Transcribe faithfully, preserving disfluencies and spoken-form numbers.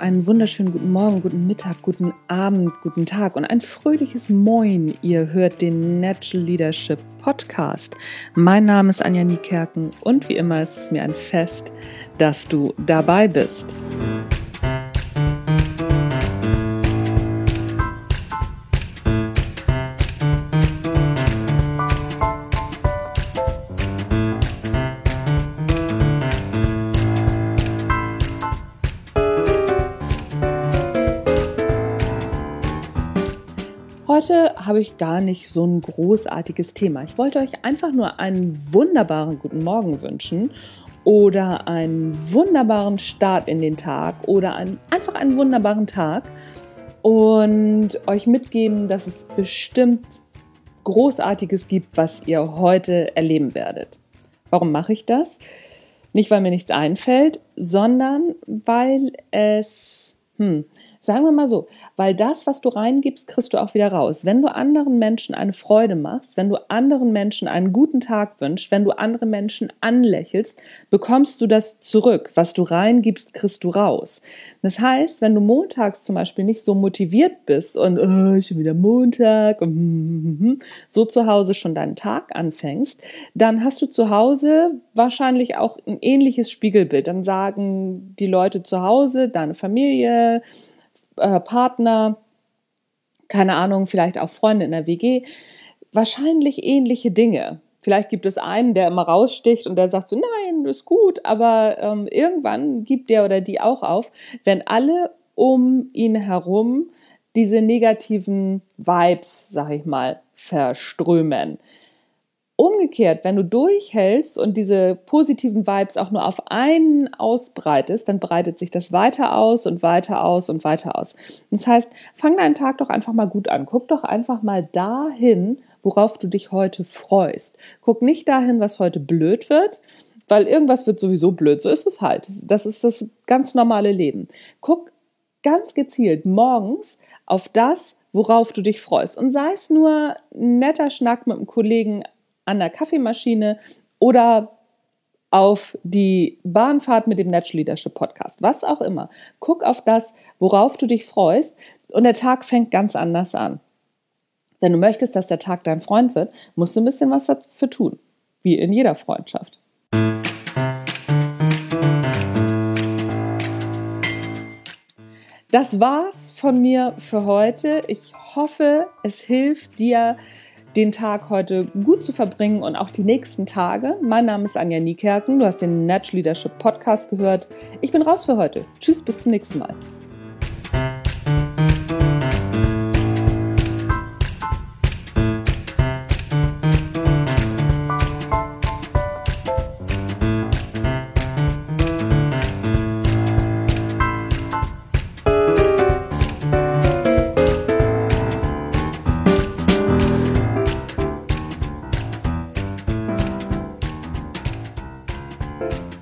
einen wunderschönen guten Morgen, guten Mittag, guten Abend, guten Tag und ein fröhliches Moin. Ihr hört den Natural Leadership Podcast. Mein Name ist Anja Niekerken und wie immer ist es mir ein Fest, dass du dabei bist. Heute habe ich gar nicht so ein großartiges Thema. Ich wollte euch einfach nur einen wunderbaren guten Morgen wünschen oder einen wunderbaren Start in den Tag oder einen, einfach einen wunderbaren Tag und euch mitgeben, dass es bestimmt Großartiges gibt, was ihr heute erleben werdet. Warum mache ich das? Nicht, weil mir nichts einfällt, sondern weil es... Hm, Sagen wir mal so, weil das, was du reingibst, kriegst du auch wieder raus. Wenn du anderen Menschen eine Freude machst, wenn du anderen Menschen einen guten Tag wünschst, wenn du andere Menschen anlächelst, bekommst du das zurück. Was du reingibst, kriegst du raus. Das heißt, wenn du montags zum Beispiel nicht so motiviert bist und oh, schon wieder Montag und so zu Hause schon deinen Tag anfängst, dann hast du zu Hause wahrscheinlich auch ein ähnliches Spiegelbild. Dann sagen die Leute zu Hause, deine Familie, Partner, keine Ahnung, vielleicht auch Freunde in der W G, wahrscheinlich ähnliche Dinge. Vielleicht gibt es einen, der immer raussticht und der sagt so, nein, ist gut, aber ähm, irgendwann gibt der oder die auch auf, wenn alle um ihn herum diese negativen Vibes, sag ich mal, verströmen. Umgekehrt, wenn du durchhältst und diese positiven Vibes auch nur auf einen ausbreitest, dann breitet sich das weiter aus und weiter aus und weiter aus. Das heißt, fang deinen Tag doch einfach mal gut an. Guck doch einfach mal dahin, worauf du dich heute freust. Guck nicht dahin, was heute blöd wird, weil irgendwas wird sowieso blöd. So ist es halt. Das ist das ganz normale Leben. Guck ganz gezielt morgens auf das, worauf du dich freust. Und sei es nur ein netter Schnack mit einem Kollegen an der Kaffeemaschine oder auf die Bahnfahrt mit dem Natural Leadership Podcast, was auch immer. Guck auf das, worauf du dich freust und der Tag fängt ganz anders an. Wenn du möchtest, dass der Tag dein Freund wird, musst du ein bisschen was dafür tun, wie in jeder Freundschaft. Das war's von mir für heute. Ich hoffe, es hilft dir, den Tag heute gut zu verbringen und auch die nächsten Tage. Mein Name ist Anja Niekerken, du hast den Natural Leadership Podcast gehört. Ich bin raus für heute. Tschüss, bis zum nächsten Mal. Bye.